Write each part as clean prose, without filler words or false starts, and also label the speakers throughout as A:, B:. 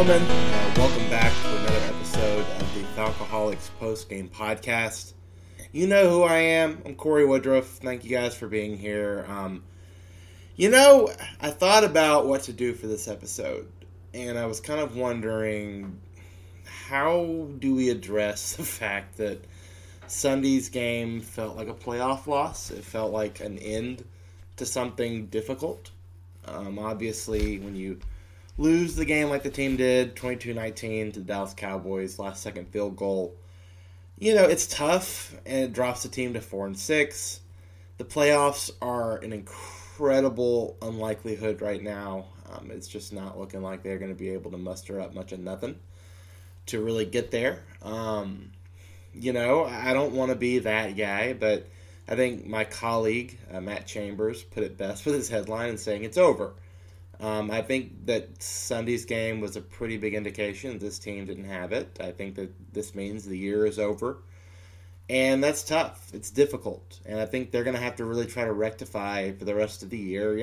A: gentlemen, welcome back to another episode of the Falcoholics Post-Game Podcast. You know who I am. I'm Corey Woodruff. Thank you guys for being here. I thought about what to do for this episode, and I was kind of wondering, how do we address the fact that Sunday's game felt like a playoff loss? It felt like an end to something difficult. Obviously, when you lose the game like the team did, 22-19 to the Dallas Cowboys, last second field goal, it's tough, and it drops the team to 4-6. The playoffs are an incredible unlikelihood right now. It's just not looking like they're going to be able to muster up much of nothing to really get there. I don't want to be that guy, but I think my colleague, Matt Chambers, put it best with his headline in saying it's over. I think that Sunday's game was a pretty big indication this team didn't have it. I think that this means the year is over. And that's tough. It's difficult. And I think they're going to have to really try to rectify for the rest of the year,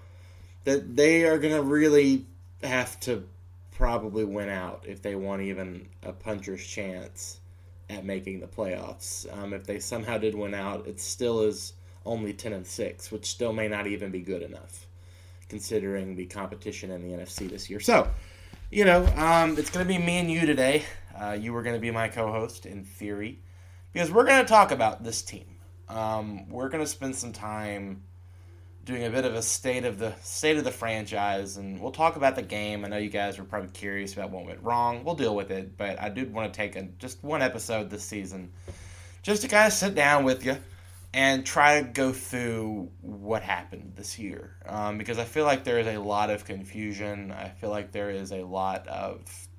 A: that they are going to really have to probably win out if they want even a puncher's chance at making the playoffs. If they somehow did win out, it still is only 10-6, which still may not even be good enough, considering the competition in the NFC this year. So, it's going to be me and you today. You were going to be my co-host, in theory, because we're going to talk about this team. We're going to spend some time doing a bit of a state of the franchise, and we'll talk about the game. I know you guys are probably curious about what went wrong. We'll deal with it, but I did want to take just one episode this season just to kind of sit down with you and try to go through what happened this year. Because I feel like there is a lot of confusion. I feel like there is a lot of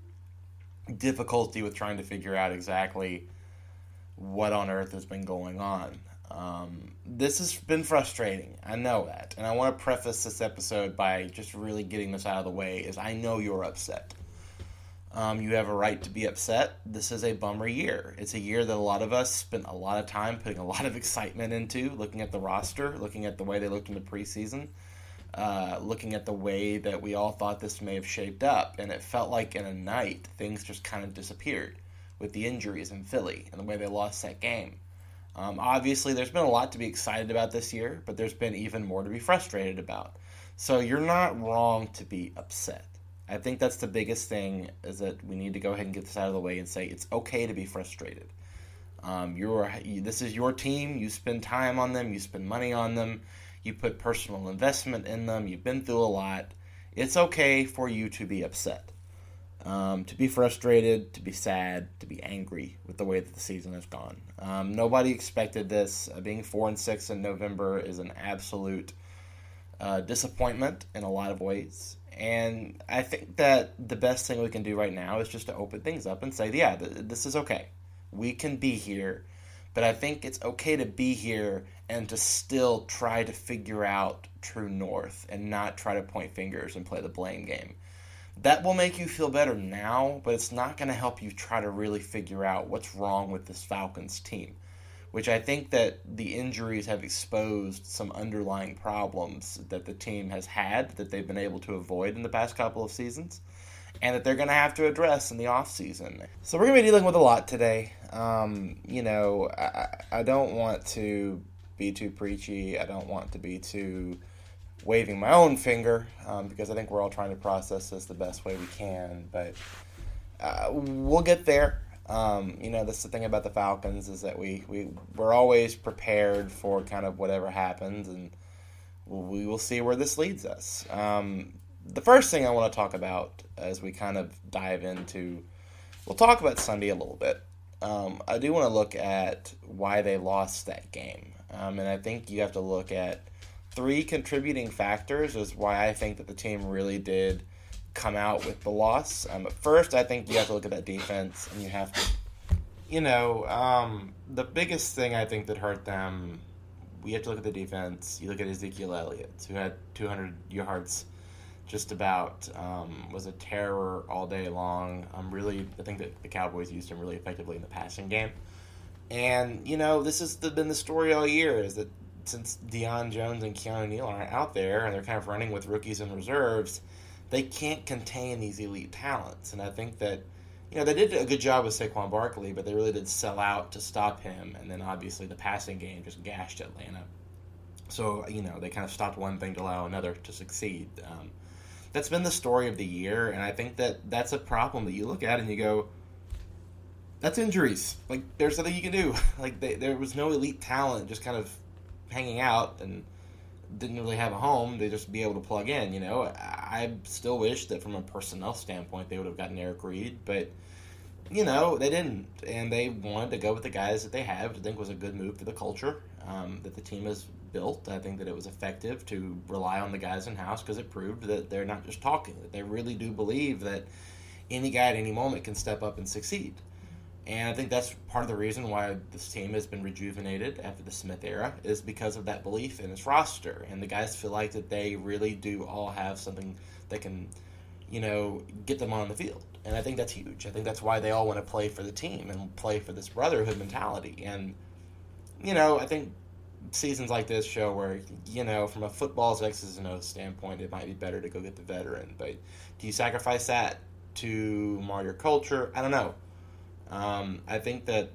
A: difficulty with trying to figure out exactly what on earth has been going on. This has been frustrating. I know that. And I want to preface this episode by just really getting this out of the way, is I know you're upset. You have a right to be upset. This is a bummer year. It's a year that a lot of us spent a lot of time putting a lot of excitement into, looking at the roster, looking at the way they looked in the preseason, looking at the way that we all thought this may have shaped up. And it felt like in a night, things just kind of disappeared with the injuries in Philly and the way they lost that game. Obviously, there's been a lot to be excited about this year, but there's been even more to be frustrated about. So you're not wrong to be upset. I think that's the biggest thing, is that we need to go ahead and get this out of the way and say it's okay to be frustrated. This is your team. You spend time on them. You spend money on them. You put personal investment in them. You've been through a lot. It's okay for you to be upset, to be frustrated, to be sad, to be angry with the way that the season has gone. Nobody expected this. Being 4-6 in November is an absolute disappointment in a lot of ways. And I think that the best thing we can do right now is just to open things up and say, yeah, this is okay. We can be here. But I think it's okay to be here and to still try to figure out true north and not try to point fingers and play the blame game. That will make you feel better now, but it's not going to help you try to really figure out what's wrong with this Falcons team, which I think that the injuries have exposed some underlying problems that the team has had that they've been able to avoid in the past couple of seasons, and that they're going to have to address in the offseason. So we're going to be dealing with a lot today. I don't want to be too preachy. I don't want to be too waving my own finger, because I think we're all trying to process this the best way we can, but we'll get there. That's the thing about the Falcons, is that we're always prepared for kind of whatever happens, and we will see where this leads us. The first thing I want to talk about as we kind of dive into, we'll talk about Sunday a little bit. I do want to look at why they lost that game, and I think you have to look at 3 contributing factors is why I think that the team really did come out with the loss. First, I think you have to look at that defense, and you have to, the biggest thing I think that hurt them, we have to look at the defense. You look at Ezekiel Elliott, who had 200 yards just about, was a terror all day long. I think that the Cowboys used him really effectively in the passing game. And, this has been the story all year, is that since Deion Jones and Keanu Neal aren't out there, and they're kind of running with rookies and reserves, they can't contain these elite talents. And I think that, they did a good job with Saquon Barkley, but they really did sell out to stop him. And then obviously the passing game just gashed Atlanta. So, they kind of stopped one thing to allow another to succeed. That's been the story of the year, and I think that that's a problem that you look at and you go, that's injuries. Like, there's nothing you can do. Like, there was no elite talent just kind of hanging out and didn't really have a home. They just be able to plug in, I still wish that from a personnel standpoint they would have gotten Eric Reed, but, they didn't. And they wanted to go with the guys that they have, which I think was a good move for the culture that the team has built. I think that it was effective to rely on the guys in-house because it proved that they're not just talking, that they really do believe that any guy at any moment can step up and succeed. And I think that's part of the reason why this team has been rejuvenated after the Smith era, is because of that belief in its roster. And the guys feel like that they really do all have something that can, get them on the field. And I think that's huge. I think that's why they all want to play for the team and play for this brotherhood mentality. And, I think seasons like this show where, from a football's X's and O's standpoint, it might be better to go get the veteran. But do you sacrifice that to mar your culture? I don't know. I think that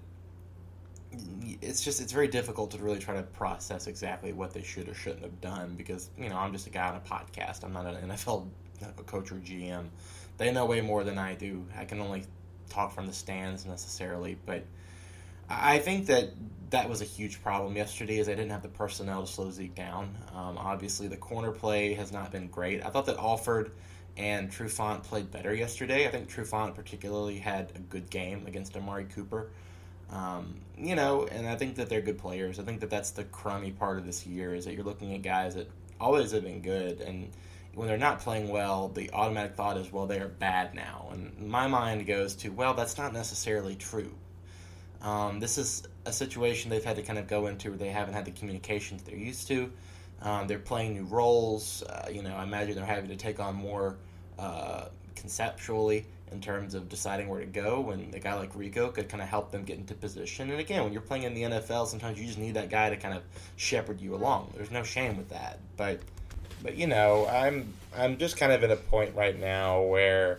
A: it's very difficult to really try to process exactly what they should or shouldn't have done because, I'm just a guy on a podcast. I'm not an NFL coach or GM. They know way more than I do. I can only talk from the stands necessarily, but I think that was a huge problem yesterday is they didn't have the personnel to slow Zeke down. Obviously, the corner play has not been great. I thought that Alford and Trufant played better yesterday. I think Trufant particularly had a good game against Amari Cooper. And I think that they're good players. I think that that's the crummy part of this year is that you're looking at guys that always have been good, and when they're not playing well, the automatic thought is, well, they are bad now. And my mind goes to, well, that's not necessarily true. This is a situation they've had to kind of go into where they haven't had the communication that they're used to. They're playing new roles. I imagine they're having to take on more conceptually in terms of deciding where to go, and a guy like Rico could kind of help them get into position. And again, when you're playing in the NFL, sometimes you just need that guy to kind of shepherd you along. There's no shame with that. But I'm just kind of at a point right now where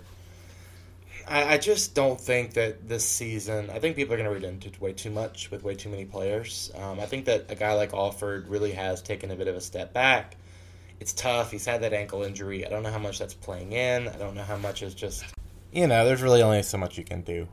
A: I just don't think that this season, I think people are going to read into it way too much with way too many players. I think that a guy like Alford really has taken a bit of a step back. It's tough. He's had that ankle injury. I don't know how much that's playing in. I don't know how much is just, there's really only so much you can do.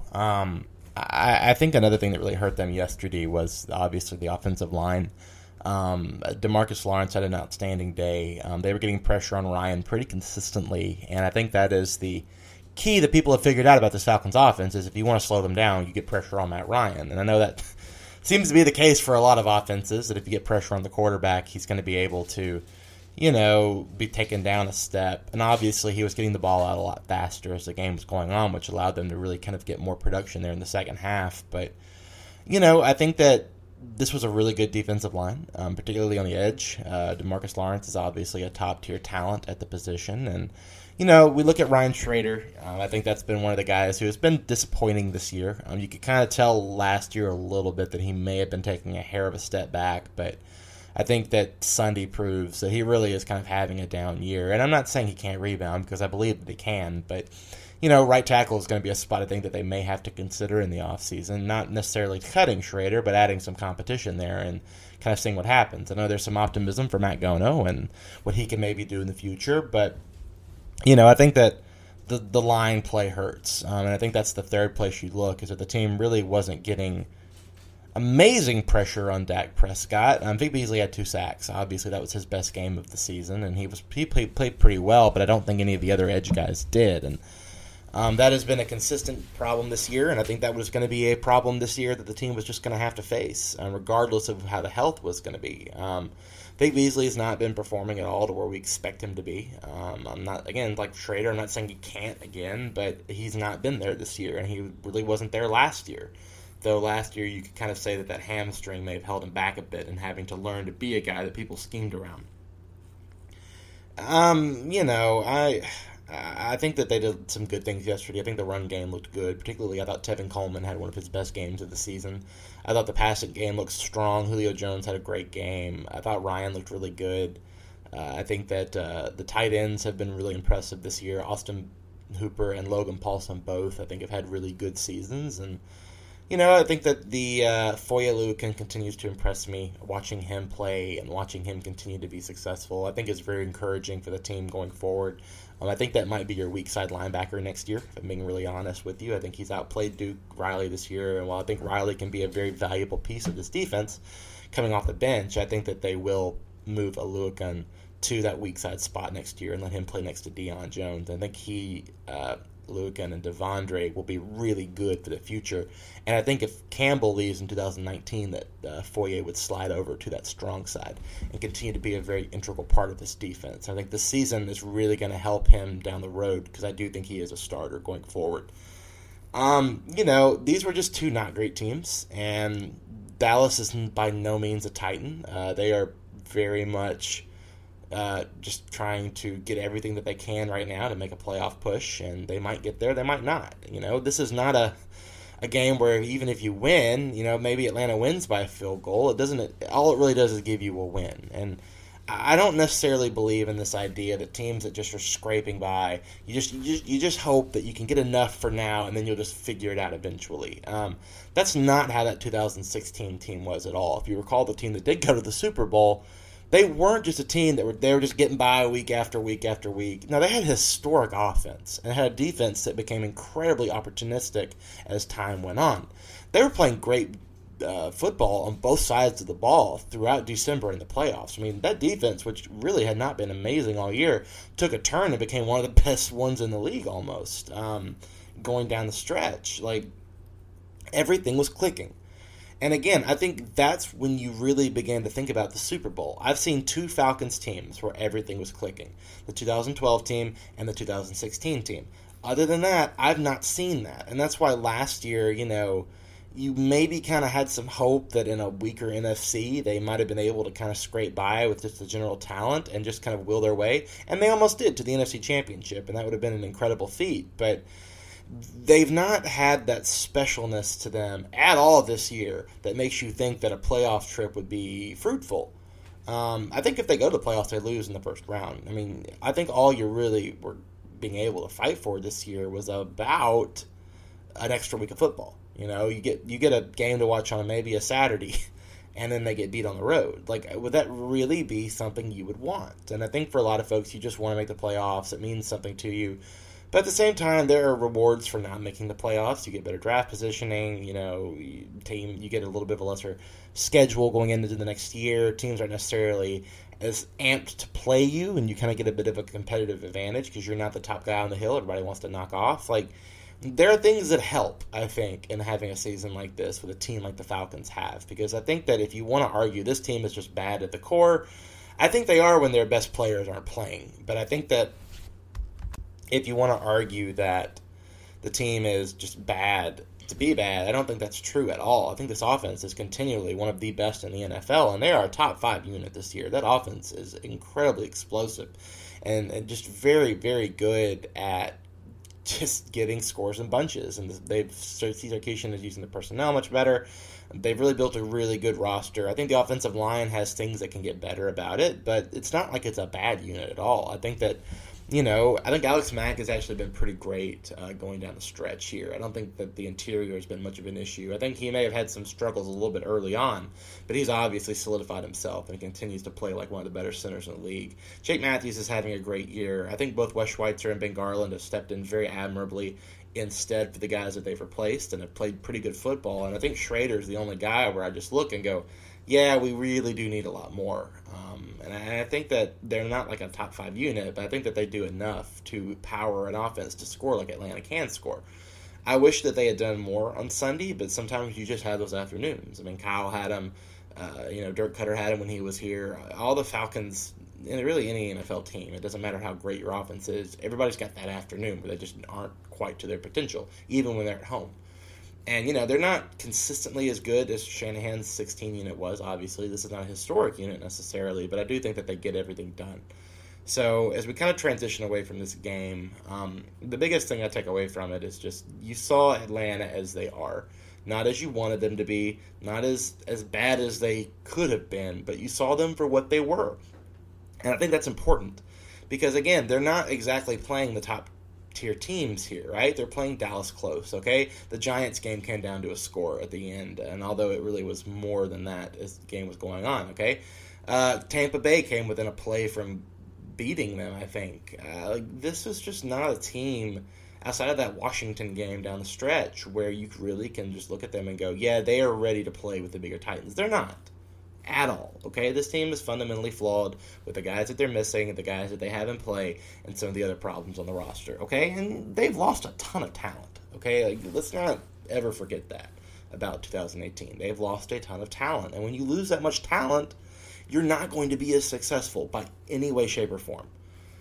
A: I think another thing that really hurt them yesterday was obviously the offensive line. DeMarcus Lawrence had an outstanding day. They were getting pressure on Ryan pretty consistently, and I think that is the key that people have figured out about this Falcons offense is if you want to slow them down, you get pressure on Matt Ryan. And I know that seems to be the case for a lot of offenses, that if you get pressure on the quarterback, he's going to be able to, be taken down a step. And obviously he was getting the ball out a lot faster as the game was going on, which allowed them to really kind of get more production there in the second half. But, I think that this was a really good defensive line, particularly on the edge. DeMarcus Lawrence is obviously a top-tier talent at the position. And, we look at Ryan Schrader. I think that's been one of the guys who has been disappointing this year. You could kind of tell last year a little bit that he may have been taking a hair of a step back, but I think that Sunday proves that he really is kind of having a down year. And I'm not saying he can't rebound because I believe that he can, but right tackle is going to be a spot I think that they may have to consider in the offseason. Not necessarily cutting Schrader, but adding some competition there and kind of seeing what happens. I know there's some optimism for Matt Gono and what he can maybe do in the future, but, I think that the line play hurts. And I think that's the third place you look, is that the team really wasn't getting amazing pressure on Dak Prescott. Vic Beasley had 2 sacks. Obviously, that was his best game of the season, and he played pretty well, but I don't think any of the other edge guys did. And that has been a consistent problem this year, and I think that was going to be a problem this year that the team was just going to have to face, regardless of how the health was going to be. Vic Beasley has not been performing at all to where we expect him to be. I'm not, again, like Schrader, I'm not saying he can't again, but he's not been there this year, and he really wasn't there last year. Though last year you could kind of say that hamstring may have held him back a bit in having to learn to be a guy that people schemed around. I think that they did some good things yesterday. I think the run game looked good. Particularly, I thought Tevin Coleman had one of his best games of the season. I thought the passing game looked strong. Julio Jones had a great game. I thought Ryan looked really good. I think that the tight ends have been really impressive this year. Austin Hooper and Logan Paulson both, I think, have had really good seasons. And, I think that the Foye Oluokun continues to impress me. Watching him play and watching him continue to be successful, I think is very encouraging for the team going forward. I think that might be your weak side linebacker next year, if I'm being really honest with you. I think he's outplayed Duke Riley this year, and while I think Riley can be a very valuable piece of this defense coming off the bench, I think that they will move Oluokun to that weak side spot next year and let him play next to Deion Jones. I think Oluokun and Devondre will be really good for the future. And I think if Campbell leaves in 2019, that Foye would slide over to that strong side and continue to be a very integral part of this defense. I think this season is really going to help him down the road because I do think he is a starter going forward. These were just two not great teams, and Dallas is by no means a Titan. They are very much just trying to get everything that they can right now to make a playoff push, and they might get there, they might not. This is not a game where even if you win, maybe Atlanta wins by a field goal. All it really does is give you a win. And I don't necessarily believe in this idea that teams that just are scraping by, you just hope that you can get enough for now and then you'll just figure it out eventually. That's not how that 2016 team was at all. If you recall, the team that did go to the Super Bowl, they weren't just a team that were just getting by week after week after week. No, they had a historic offense and had a defense that became incredibly opportunistic as time went on. They were playing great football on both sides of the ball throughout December in the playoffs. I mean, that defense, which really had not been amazing all year, took a turn and became one of the best ones in the league almost, going down the stretch. Like, everything was clicking. And again, I think that's when you really began to think about the Super Bowl. I've seen two Falcons teams where everything was clicking. The 2012 team and the 2016 team. Other than that, I've not seen that. And that's why last year, you maybe kind of had some hope that in a weaker NFC, they might have been able to kind of scrape by with just the general talent and just kind of will their way. And they almost did to the NFC Championship, and that would have been an incredible feat. But they've not had that specialness to them at all this year that makes you think that a playoff trip would be fruitful. I think if they go to the playoffs, they lose in the first round. I mean, I think all you really were being able to fight for this year was about an extra week of football. You get a game to watch on maybe a Saturday, and then they get beat on the road. Like, would that really be something you would want? And I think for a lot of folks, you just want to make the playoffs. It means something to you. But at the same time, there are rewards for not making the playoffs. You get better draft positioning. You get a little bit of a lesser schedule going into the next year. Teams aren't necessarily as amped to play you, and you kind of get a bit of a competitive advantage because you're not the top guy on the hill. Everybody wants to knock off. Like, there are things that help, I think, in having a season like this with a team like the Falcons have. Because I think that if you want to argue this team is just bad at the core, I think they are when their best players aren't playing. But I think that if you want to argue that the team is just bad to be bad, I don't think that's true at all. I think this offense is continually one of the best in the NFL, and they are a top 5 unit this year. That offense is incredibly explosive and just very, very good at just getting scores in bunches. And Steve Sarkisian is using the personnel much better. They've really built a really good roster. I think the offensive line has things that can get better about it, but it's not like it's a bad unit at all. I think that I think Alex Mack has actually been pretty great going down the stretch here. I don't think that the interior has been much of an issue. I think he may have had some struggles a little bit early on, but he's obviously solidified himself and continues to play like one of the better centers in the league. Jake Matthews is having a great year. I think both Wes Schweitzer and Ben Garland have stepped in very admirably instead for the guys that they've replaced and have played pretty good football. And I think Schrader's the only guy where I just look and go, yeah, we really do need a lot more. And I think that they're not like a top 5 unit, but I think that they do enough to power an offense to score like Atlanta can score. I wish that they had done more on Sunday, but sometimes you just have those afternoons. I mean, Kyle had him, Dirk Cutter had him when he was here. All the Falcons, and really any NFL team, it doesn't matter how great your offense is, everybody's got that afternoon where they just aren't quite to their potential, even when they're at home. And, they're not consistently as good as Shanahan's 16 unit was, obviously. This is not a historic unit necessarily, but I do think that they get everything done. So as we kind of transition away from this game, the biggest thing I take away from it is just you saw Atlanta as they are. Not as you wanted them to be, not as bad as they could have been, but you saw them for what they were. And I think that's important because, again, they're not exactly playing the top tier teams here, right? They're playing Dallas close, okay? The Giants game came down to a score at the end, and although it really was more than that as the game was going on, okay? Tampa Bay came within a play from beating them, I think. This was just not a team outside of that Washington game down the stretch where you really can just look at them and go, yeah, they are ready to play with the bigger Titans. They're not at all, okay? This team is fundamentally flawed with the guys that they're missing, the guys that they have in play, and some of the other problems on the roster, okay? And they've lost a ton of talent, okay? Like, let's not ever forget that about 2018. They've lost a ton of talent, and when you lose that much talent, you're not going to be as successful by any way, shape, or form.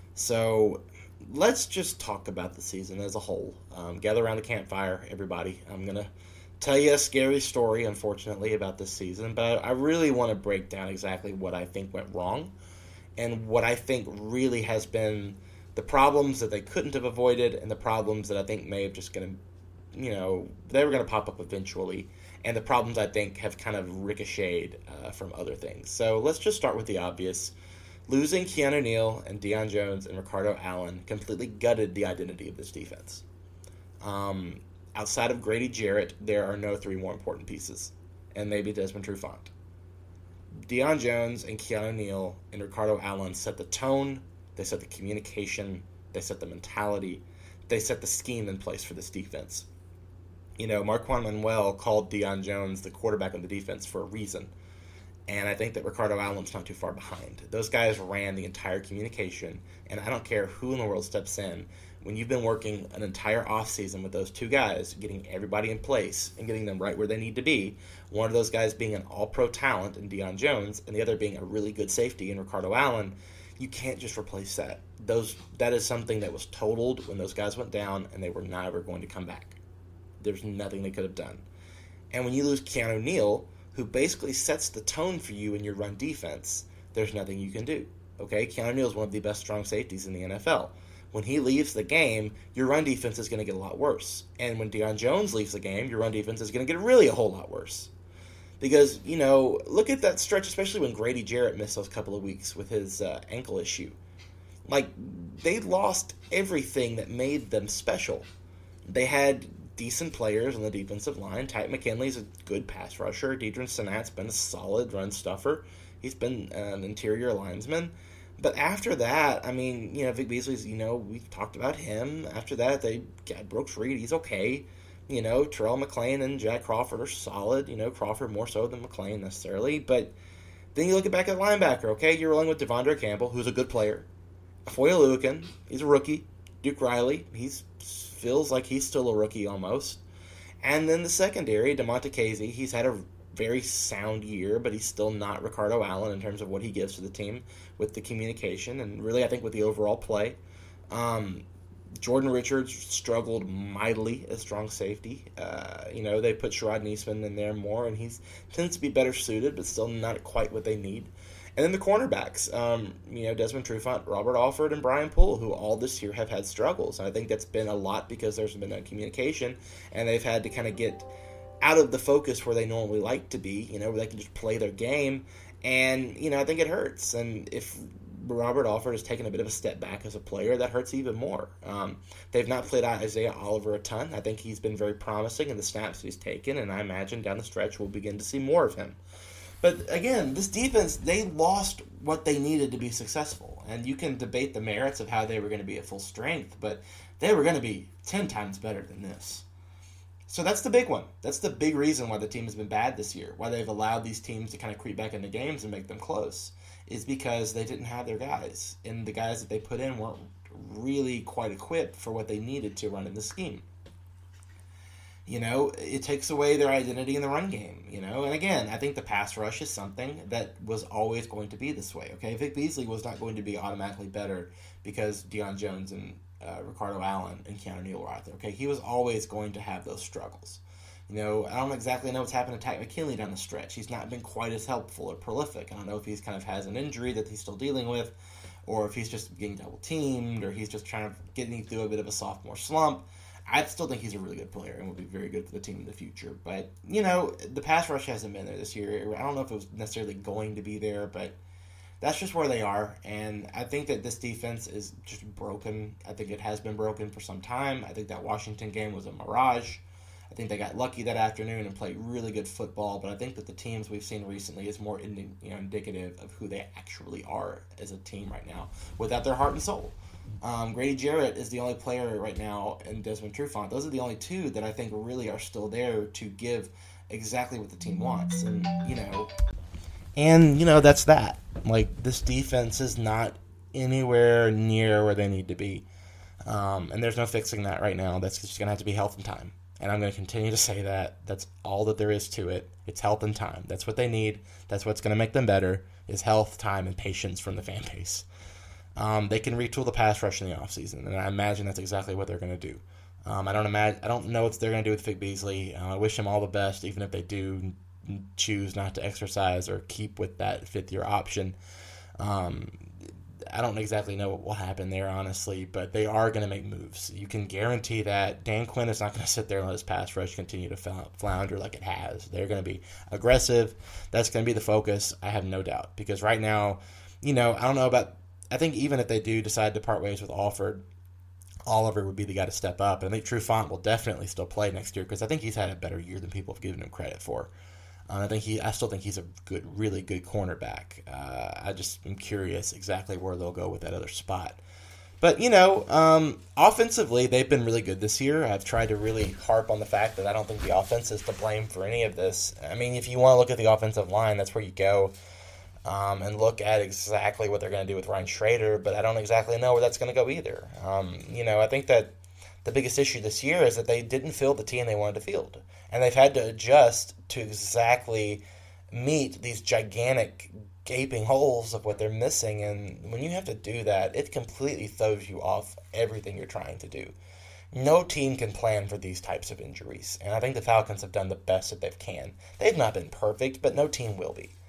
A: So let's just talk about the season as a whole. Gather around the campfire, everybody. I'm going to tell you a scary story, unfortunately, about this season, but I really want to break down exactly what I think went wrong and what I think really has been the problems that they couldn't have avoided and the problems that I think may have just going to, they were going to pop up eventually, and the problems I think have kind of ricocheted from other things. So let's just start with the obvious. Losing Keanu Neal and Deion Jones and Ricardo Allen completely gutted the identity of this defense. Outside of Grady Jarrett, there are no three more important pieces, and maybe Desmond Trufant. Deion Jones and Keanu Neal and Ricardo Allen set the tone, they set the communication, they set the mentality, they set the scheme in place for this defense. Marquand Manuel called Deion Jones the quarterback of the defense for a reason, and I think that Ricardo Allen's not too far behind. Those guys ran the entire communication, and I don't care who in the world steps in. When you've been working an entire offseason with those two guys, getting everybody in place and getting them right where they need to be, one of those guys being an all-pro talent in Deion Jones and the other being a really good safety in Ricardo Allen, you can't just replace that. That is something that was totaled when those guys went down, and they were never going to come back. There's nothing they could have done. And when you lose Keanu Neal, who basically sets the tone for you in your run defense, there's nothing you can do. Okay, Keanu Neal is one of the best strong safeties in the NFL. When he leaves the game, your run defense is going to get a lot worse. And when Deion Jones leaves the game, your run defense is going to get really a whole lot worse. Because, look at that stretch, especially when Grady Jarrett missed those couple of weeks with his ankle issue. Like, they lost everything that made them special. They had decent players on the defensive line. Ty McKinley's a good pass rusher. Deidre Senat's been a solid run stuffer. He's been an interior linesman. But after that, Vic Beasley's, we've talked about him. After that, they got Brooks Reed. He's okay. Terrell McClain and Jack Crawford are solid. Crawford more so than McClain necessarily. But then you look back at linebacker, okay? You're rolling with Devondre Campbell, who's a good player. Afoya Oluokun, he's a rookie. Duke Riley, he feels like he's still a rookie almost. And then the secondary, DeMonte Casey, he's had a very sound year, but he's still not Ricardo Allen in terms of what he gives to the team with the communication and really, I think, with the overall play. Jordan Richards struggled mightily as strong safety. They put Sherrod Neesman in there more, and he tends to be better suited, but still not quite what they need. And then the cornerbacks, Desmond Trufant, Robert Alford, and Brian Poole, who all this year have had struggles. And I think that's been a lot because there's been no communication, and they've had to kind of get out of the focus where they normally like to be, where they can just play their game. And, I think it hurts. And if Robert Alford has taken a bit of a step back as a player, that hurts even more. They've not played Isaiah Oliver a ton. I think he's been very promising in the snaps he's taken, and I imagine down the stretch we'll begin to see more of him. But again, this defense, they lost what they needed to be successful. And you can debate the merits of how they were going to be at full strength, but they were going to be 10 times better than this. So that's the big one. That's the big reason why the team has been bad this year, why they've allowed these teams to kind of creep back into games and make them close, is because they didn't have their guys. And the guys that they put in weren't really quite equipped for what they needed to run in the scheme. It takes away their identity in the run game, And again, I think the pass rush is something that was always going to be this way, okay? Vic Beasley was not going to be automatically better because Deion Jones and Ricardo Allen and Keanu Neal were out there, okay? He was always going to have those struggles. I don't exactly know what's happened to Ty McKinley down the stretch. He's not been quite as helpful or prolific. I don't know if he's kind of has an injury that he's still dealing with, or if he's just getting double-teamed, or he's just trying to getting through a bit of a sophomore slump. I still think he's a really good player and will be very good for the team in the future. But, the pass rush hasn't been there this year. I don't know if it was necessarily going to be there, but that's just where they are. And I think that this defense is just broken. I think it has been broken for some time. I think that Washington game was a mirage. I think they got lucky that afternoon and played really good football, but I think that the teams we've seen recently is more indicative of who they actually are as a team right now, without their heart and soul. Grady Jarrett is the only player right now, and Desmond Trufant. Those are the only two that I think really are still there to give exactly what the team wants, that's that. Like, this defense is not anywhere near where they need to be, and there's no fixing that right now. That's just going to have to be health and time. And I'm going to continue to say that. That's all that there is to it. It's health and time. That's what they need. That's what's going to make them better, is health, time, and patience from the fan base. They can retool the pass rush in the offseason, and I imagine that's exactly what they're going to do. I don't know what they're going to do with Vic Beasley. I wish him all the best, even if they do choose not to exercise or keep with that fifth-year option. I don't exactly know what will happen there, honestly, but they are going to make moves. You can guarantee that Dan Quinn is not going to sit there and let his pass rush continue to flounder like it has. They're going to be aggressive. That's going to be the focus, I have no doubt. Because right now, I don't know about – I think even if they do decide to part ways with Alford, Oliver would be the guy to step up. And I think Trufant will definitely still play next year because I think he's had a better year than people have given him credit for. I still think he's a really good cornerback. I just am curious exactly where they'll go with that other spot. But, offensively, they've been really good this year. I've tried to really harp on the fact that I don't think the offense is to blame for any of this. I mean, if you want to look at the offensive line, that's where you go and look at exactly what they're going to do with Ryan Schrader, but I don't exactly know where that's going to go either. I think that the biggest issue this year is that they didn't field the team they wanted to field. And they've had to adjust to exactly meet these gigantic gaping holes of what they're missing. And when you have to do that, it completely throws you off everything you're trying to do. No team can plan for these types of injuries. And I think the Falcons have done the best that they can. They've not been perfect, but no team will be.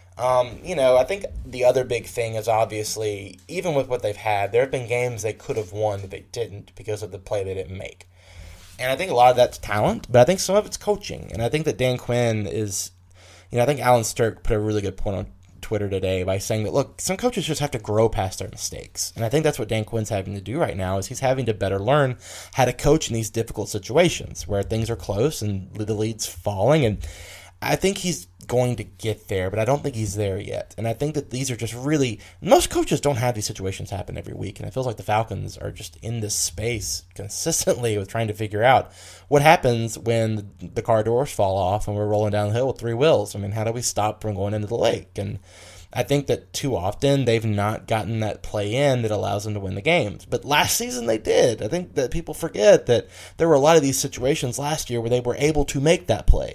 A: I think the other big thing is obviously, even with what they've had, there have been games they could have won that they didn't because of the play they didn't make. And I think a lot of that's talent, but I think some of it's coaching. And I think that Dan Quinn is, I think Alan Stirk put a really good point on Twitter today by saying that, look, some coaches just have to grow past their mistakes. And I think that's what Dan Quinn's having to do right now, is he's having to better learn how to coach in these difficult situations where things are close and the lead's falling. And I think he's going to get there, but I don't think he's there yet. And I think that these are just really, most coaches don't have these situations happen every week. And it feels like the Falcons are just in this space consistently with trying to figure out what happens when the car doors fall off and we're rolling down the hill with three wheels. I mean, how do we stop from going into the lake? And I think that too often they've not gotten that play in that allows them to win the games. But last season they did. I think that people forget that there were a lot of these situations last year where they were able to make that play.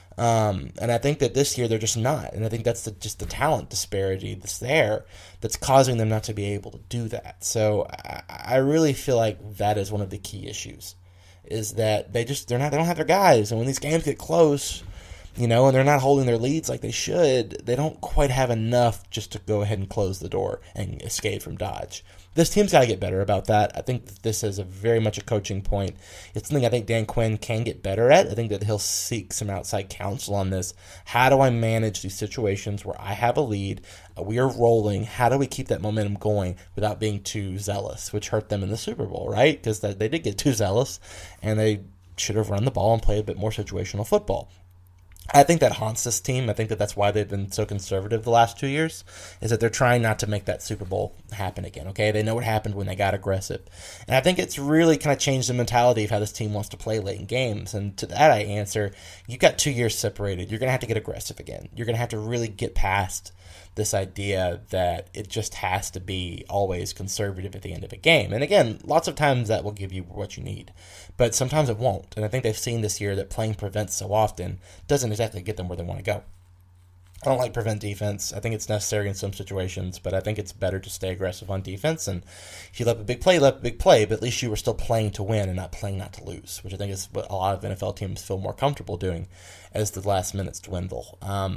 A: And I think that this year they're just not. And I think that's just the talent disparity that's there that's causing them not to be able to do that. So I really feel like that is one of the key issues, is that they don't have their guys. And when these games get close, and they're not holding their leads like they should, they don't quite have enough just to go ahead and close the door and escape from Dodge. This team's got to get better about that. I think that this is very much a coaching point. It's something I think Dan Quinn can get better at. I think that he'll seek some outside counsel on this. How do I manage these situations where I have a lead, we are rolling, how do we keep that momentum going without being too zealous, which hurt them in the Super Bowl, right? Because they did get too zealous, and they should have run the ball and played a bit more situational football. I think that haunts this team. I think that that's why they've been so conservative the last 2 years, is that they're trying not to make that Super Bowl happen again, okay? They know what happened when they got aggressive. And I think it's really kind of changed the mentality of how this team wants to play late in games. And to that I answer, you've got 2 years separated. You're going to have to get aggressive again. You're going to have to really get past this idea that it just has to be always conservative at the end of a game. And again, lots of times that will give you what you need, but sometimes it won't. And I think they've seen this year that playing prevent so often doesn't exactly get them where they want to go. I don't like prevent defense. I think it's necessary in some situations, but I think it's better to stay aggressive on defense. And if you let a big play, let a big play, but at least you were still playing to win and not playing not to lose, which I think is what a lot of NFL teams feel more comfortable doing as the last minutes dwindle.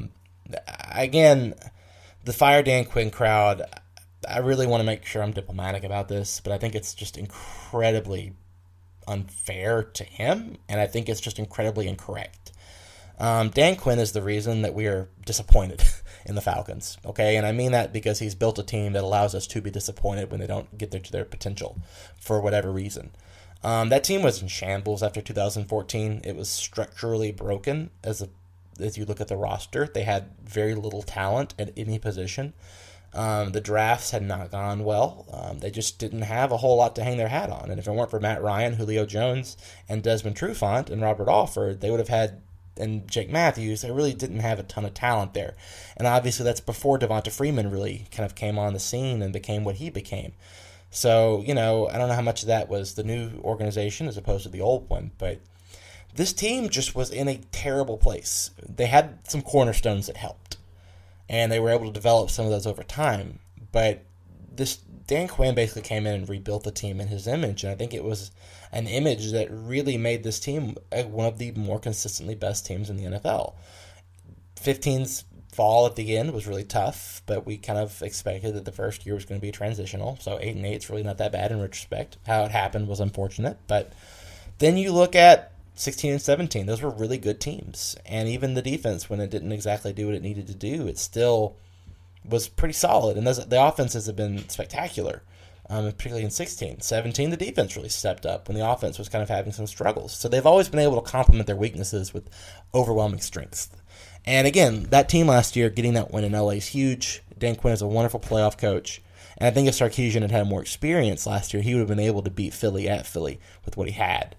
A: Again, the Fire Dan Quinn crowd, I really want to make sure I'm diplomatic about this, but I think it's just incredibly unfair to him, and I think it's just incredibly incorrect.
B: Dan Quinn is the reason that we are disappointed in the Falcons, okay? And I mean that because he's built a team that allows us to be disappointed when they don't get to their potential for whatever reason. That team was in shambles after 2014. It was structurally broken as you look at the roster. They had very little talent at any position. The drafts had not gone well. They just didn't have a whole lot to hang their hat on. And if it weren't for Matt Ryan, Julio Jones, and Desmond Trufant, and Robert Alford, they would have had, and Jake Matthews, they really didn't have a ton of talent there. And obviously that's before Devonta Freeman really kind of came on the scene and became what he became. So, I don't know how much of that was the new organization as opposed to the old one, but this team just was in a terrible place. They had some cornerstones that helped, and they were able to develop some of those over time. But this Dan Quinn basically came in and rebuilt the team in his image, and I think it was an image that really made this team one of the more consistently best teams in the NFL. 15's fall at the end was really tough, but we kind of expected that the first year was going to be transitional, so 8-8 is really not that bad in retrospect. How it happened was unfortunate, but then you look at 16 and 17, those were really good teams, and even the defense, when it didn't exactly do what it needed to do, it still was pretty solid, and the offenses have been spectacular, particularly in 16. 17, the defense really stepped up when the offense was kind of having some struggles, so they've always been able to complement their weaknesses with overwhelming strengths. And again, that team last year, getting that win in LA is huge. Dan Quinn is a wonderful playoff coach. And I think if Sarkisian had more experience last year, he would have been able to beat Philly at Philly with what he had.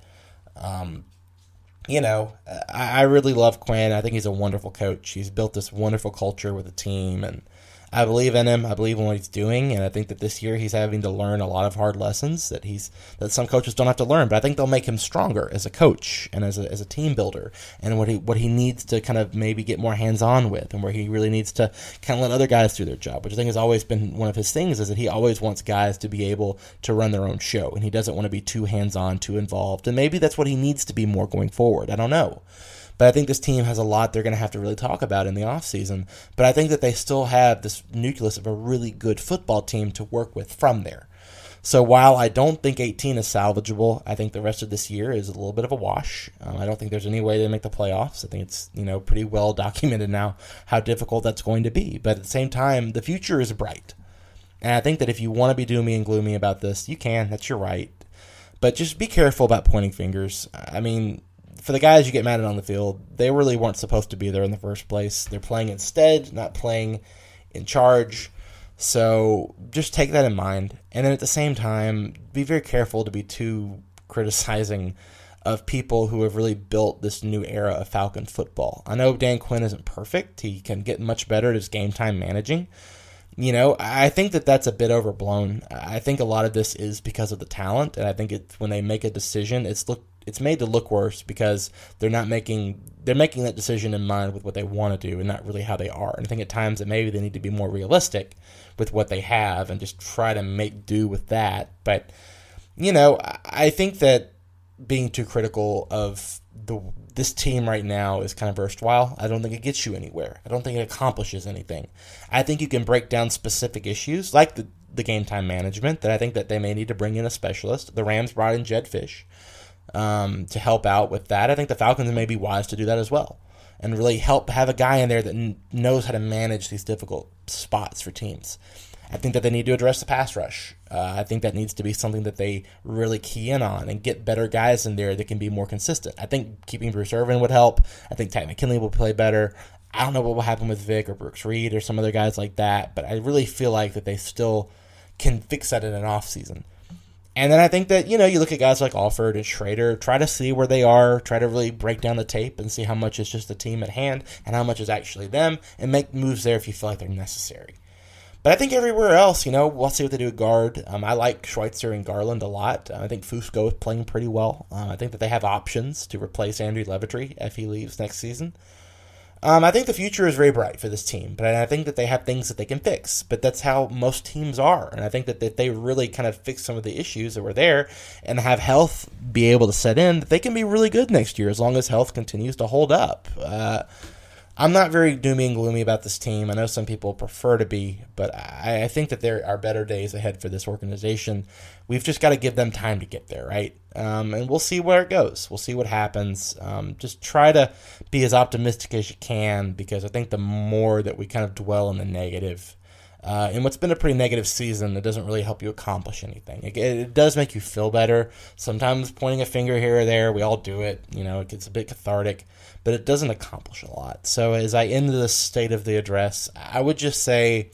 B: I really love Quinn. I think he's a wonderful coach. He's built this wonderful culture with the team, and I believe in him. I believe in what he's doing, and I think that this year he's having to learn a lot of hard lessons that some coaches don't have to learn. But I think they'll make him stronger as a coach and as a team builder, and what he needs to kind of maybe get more hands on with, and where he really needs to kind of let other guys do their job, which I think has always been one of his things, is that he always wants guys to be able to run their own show, and he doesn't want to be too hands on, too involved, and maybe that's what he needs to be more going forward. I don't know. But I think this team has a lot they're going to have to really talk about in the offseason. But I think that they still have this nucleus of a really good football team to work with from there. So while I don't think 18 is salvageable, I think the rest of this year is a little bit of a wash. I don't think there's any way to make the playoffs. I think it's pretty well documented now how difficult that's going to be. But at the same time, the future is bright. And I think that if you want to be doomy and gloomy about this, you can. That's your right. But just be careful about pointing fingers. I mean, for the guys you get mad at on the field, they really weren't supposed to be there in the first place. They're playing instead, not playing in charge. So just take that in mind. And then at the same time, be very careful to be too criticizing of people who have really built this new era of Falcon football. I know Dan Quinn isn't perfect. He can get much better at his game time managing. I think that that's a bit overblown. I think a lot of this is because of the talent, and I think when they make a decision, it's made to look worse because they're making that decision in mind with what they want to do and not really how they are. And I think at times that maybe they need to be more realistic with what they have and just try to make do with that. But, I think that being too critical of this team right now is kind of erstwhile. I don't think it gets you anywhere. I don't think it accomplishes anything. I think you can break down specific issues like the game time management that I think that they may need to bring in a specialist. The Rams brought in Jed Fish to help out with that. I think the Falcons may be wise to do that as well and really have a guy in there that knows how to manage these difficult spots for teams. I think that they need to address the pass rush. I think that needs to be something that they really key in on and get better guys in there that can be more consistent. I think keeping Bruce Irvin would help. I think Ty McKinley will play better. I don't know what will happen with Vic or Brooks Reed or some other guys like that, but I really feel like that they still can fix that in an offseason. And then I think that, you look at guys like Alford and Schrader, try to see where they are, try to really break down the tape and see how much is just the team at hand and how much is actually them, and make moves there if you feel like they're necessary. But I think everywhere else, we'll see what they do at guard. I like Schweitzer and Garland a lot. I think Fusco is playing pretty well. I think that they have options to replace Andrew Levatry if he leaves next season. I think the future is very bright for this team, but I think that they have things that they can fix. But that's how most teams are, and I think that if they really kind of fix some of the issues that were there and have health be able to set in, that they can be really good next year as long as health continues to hold up. I'm not very doomy and gloomy about this team. I know some people prefer to be, but I think that there are better days ahead for this organization. We've just got to give them time to get there, right? And we'll see where it goes. We'll see what happens. Just try to be as optimistic as you can, because I think the more that we kind of dwell in the negative, in what's been a pretty negative season, it doesn't really help you accomplish anything. It does make you feel better. Sometimes pointing a finger here or there, we all do it. It gets a bit cathartic, but it doesn't accomplish a lot. So as I end this state of the address, I would just say,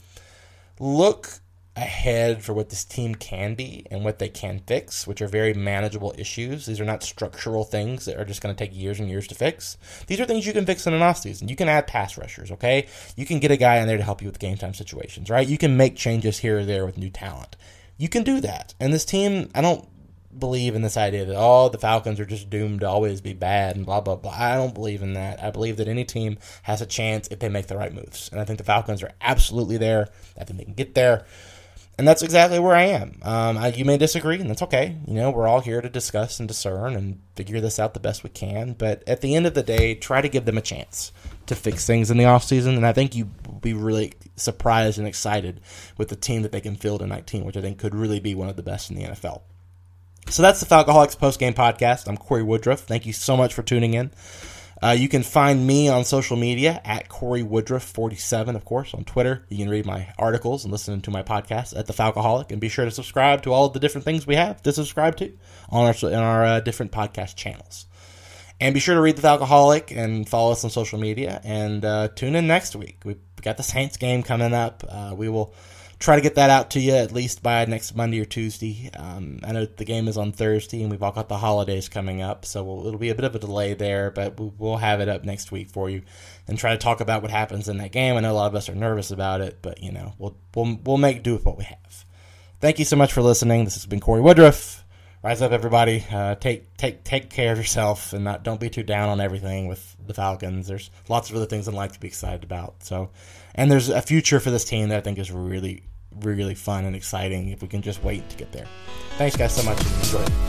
B: look ahead for what this team can be and what they can fix, which are very manageable issues. These are not structural things that are just going to take years and years to fix. These are things you can fix in an offseason. You can add pass rushers, okay? You can get a guy in there to help you with game time situations, right? You can make changes here or there with new talent. You can do that. And this team, I don't believe in this idea that, the Falcons are just doomed to always be bad and blah, blah, blah. I don't believe in that. I believe that any team has a chance if they make the right moves. And I think the Falcons are absolutely there. I think they can get there. And that's exactly where I am. You may disagree, and that's okay. We're all here to discuss and discern and figure this out the best we can. But at the end of the day, try to give them a chance to fix things in the offseason. And I think you will be really surprised and excited with the team that they can field in 19, which I think could really be one of the best in the NFL. So that's the Falcoholics Postgame Podcast. I'm Corey Woodruff. Thank you so much for tuning in. You can find me on social media at Corey Woodruff 47, of course, on Twitter. You can read my articles and listen to my podcast at The Falcoholic, and be sure to subscribe to all of the different things we have to subscribe to on our different podcast channels. And be sure to read The Falcoholic and follow us on social media, and tune in next week. We've got the Saints game coming up. We will try to get that out to you at least by next Monday or Tuesday. I know the game is on Thursday, and we've all got the holidays coming up, so it'll be a bit of a delay there, but we'll have it up next week for you and try to talk about what happens in that game. I know a lot of us are nervous about it, but we'll make do with what we have. Thank you so much for listening. This has been Corey Woodruff. Rise up, everybody. Take care of yourself, and don't be too down on everything with the Falcons. There's lots of other things in life to be excited about. And there's a future for this team that I think is really, really fun and exciting if we can just wait to get there. Thanks, guys, so much, and enjoy it.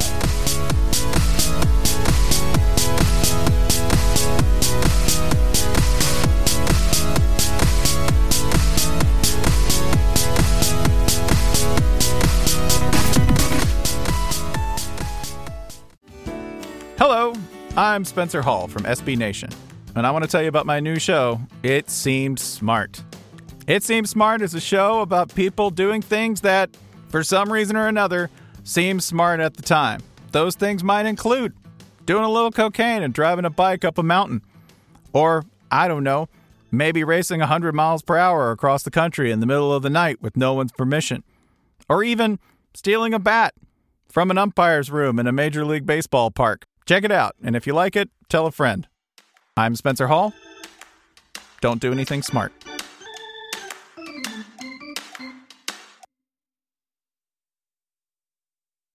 C: Hello, I'm Spencer Hall from SB Nation, and I want to tell you about my new show, It Seems Smart. It Seems Smart is a show about people doing things that, for some reason or another, seem smart at the time. Those things might include doing a little cocaine and driving a bike up a mountain. Or, I don't know, maybe racing 100 miles per hour across the country in the middle of the night with no one's permission. Or even stealing a bat from an umpire's room in a Major League Baseball park. Check it out, and if you like it, tell a friend. I'm Spencer Hall. Don't do anything smart.